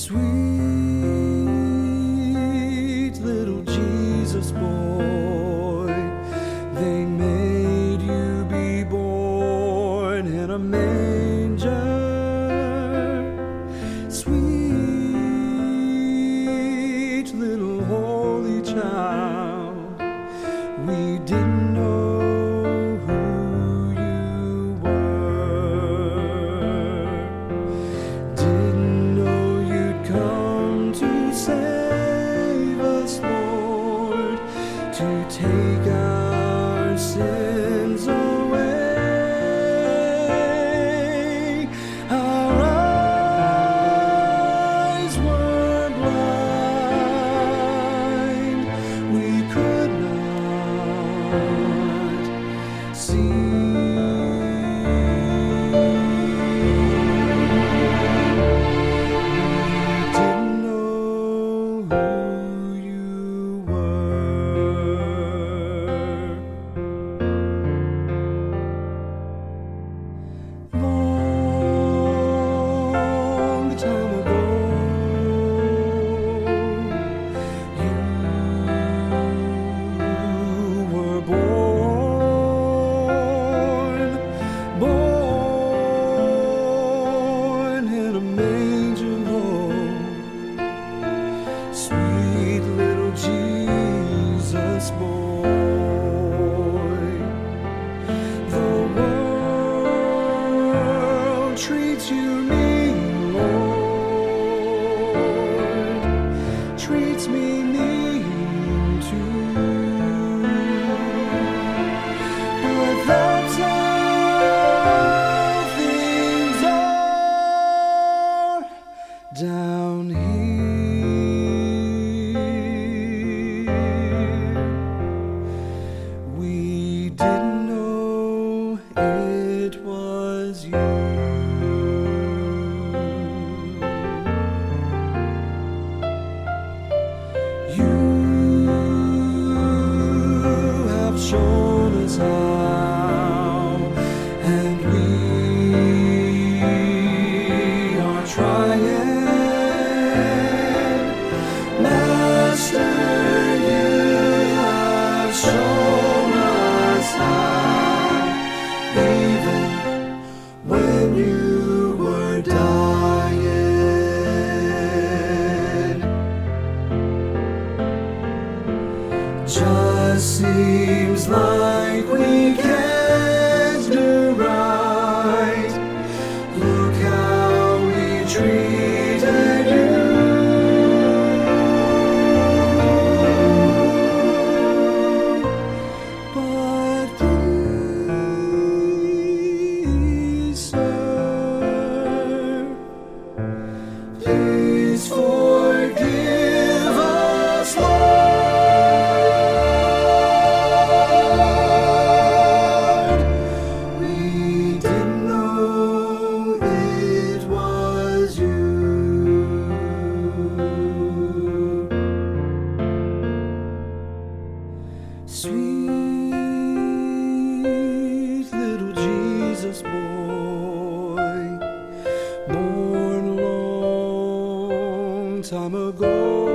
Sweet little Jesus boy, they made you be born in a manger. Sweet little holy child, we didn't know who you were, didn't know you'd come to save us, Lord, to take our sins away. Our eyes were blind, we could not see. Sweet little Jesus boy, the world treats you mean, Lord, treats me mean too, but that's how things are down here. We didn't know it was you. You have shown us how, and we are trying. Master, you have shown us how, even when you were dying. Just seems like we can't do right. Look how we treated you. But please, sir, please forgive us, Lord. We didn't know it was you. Sweet little Jesus boy, born a long time ago.